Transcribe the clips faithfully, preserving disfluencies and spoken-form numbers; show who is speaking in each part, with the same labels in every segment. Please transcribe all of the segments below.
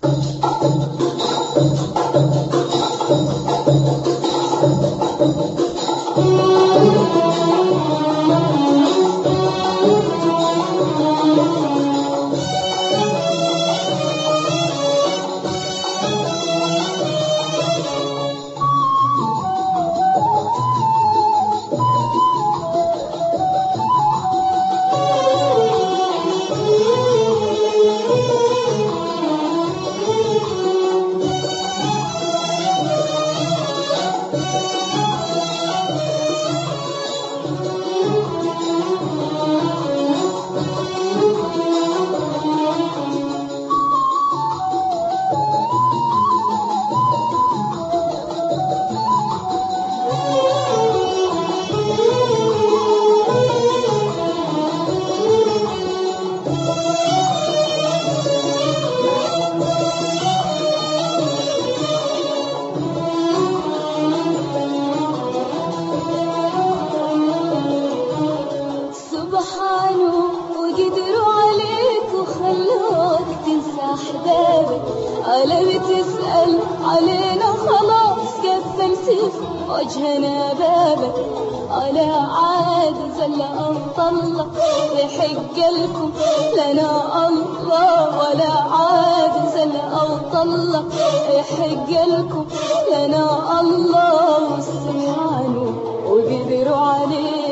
Speaker 1: علي تسأل علينا خلاص كفلت وجهنا بابك على عاد زل أنطلق يحق لكم لنا الله ولا عاد زل أنطلق يحق لكم لنا الله سبحانه وقدروا عليه.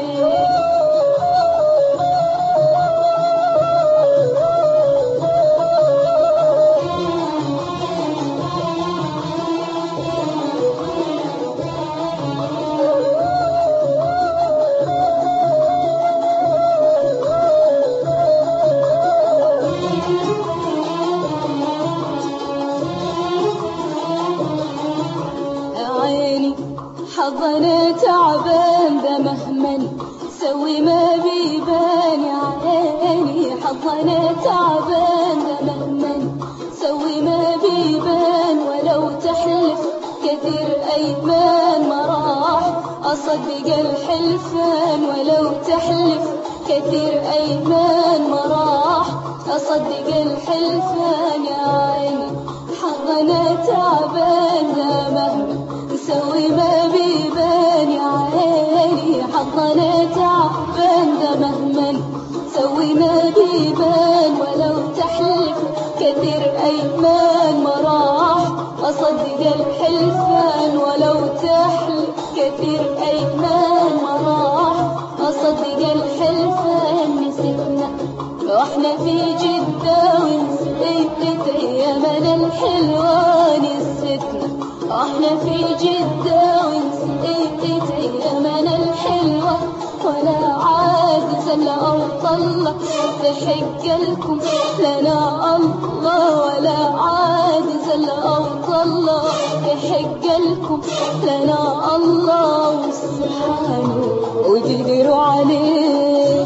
Speaker 1: حظنا تعبان ده مهما سوي ما بيبان يا عيني. حظنا تعبان ده مهما سوي ما بيبان ولو تحلف كثير أيمان ما راح أصدق الحلفان. ولو تحلف كثير أيمان ما راح أصدق الحلفان يا عيني. حظنا تعبان ده مهما نسوي ما بيبان يا عيني. حظنا تعبان ده مهما نسوي ما بيبان ولو تحلف كثير أيمان ما راح أصدق الحلفان. ولو تحلف كثير أيمان ما راح أصدق الحلفان. نسيتنا واحنا في جدة ونسيت أيامنا الحلوة. نسيتنا واحنا في جدة ونسيت أيامنا الحلوة ولا عاد زل أو طلق تحق لكم لنا الله. ولا عاد زل أو طلق تحق لكم لنا الله سبحانه وقدروا عليه.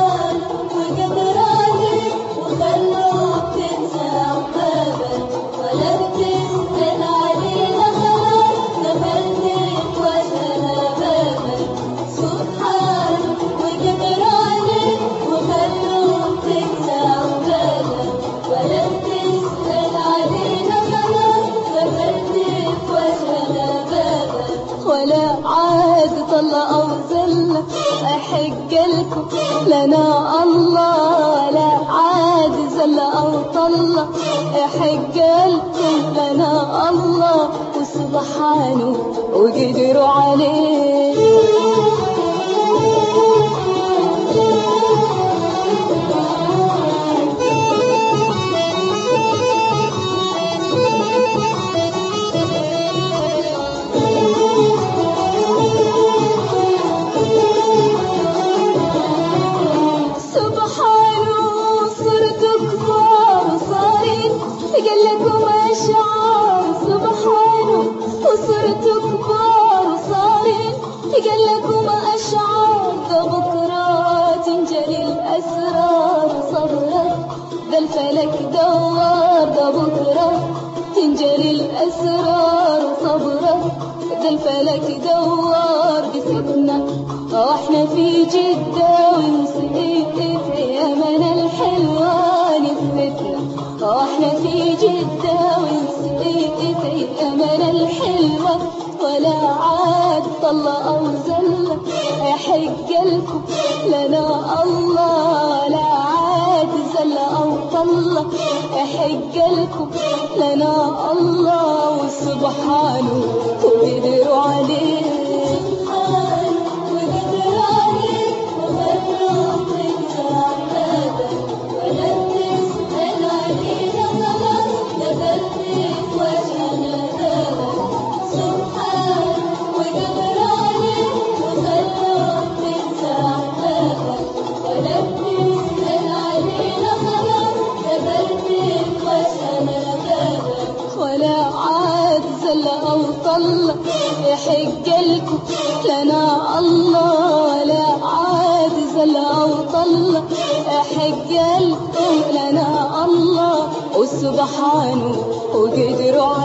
Speaker 1: وقدر عليه وخلوك تنسى عقابك ولا تسأل علينا خلاص قفلت وجهنا بابك. سبحانه وقدر عليه وخلوك تنسى عقابك ولا تسأل علينا خلاص قفلت وجهنا بابك. ولا عاد طلع أو زل أحق لكم لنا الله. ولا عاد زل أو طلع أحق لكم لنا الله وسبحانه وقدروا عليه. وصرتوا كبار وصارين قال لكم أشعار. ذا بكرة تنجلي الأسرار صبرت ذا الفلك دوار. ذا بكرة تنجلي الأسرار صبرت ذا الفلك دوار. قصتنا واحنا في جدة ونسيت أيامنا الحلوة. نسيتنا واحنا في جدة الشدة ونسيت الأمانة الحلوة، ولا عاد طلة أو زلة يحق لكم لنا الله، لا عاد زلة أو طلة يحق لكم لنا الله، وسبحانه وقدروا عليه. ولا عاد زلة أو طلة يحق لكم لنا الله، لا عاد زلة أو طلة يحق لكم لنا الله، وسبحانه وقدروا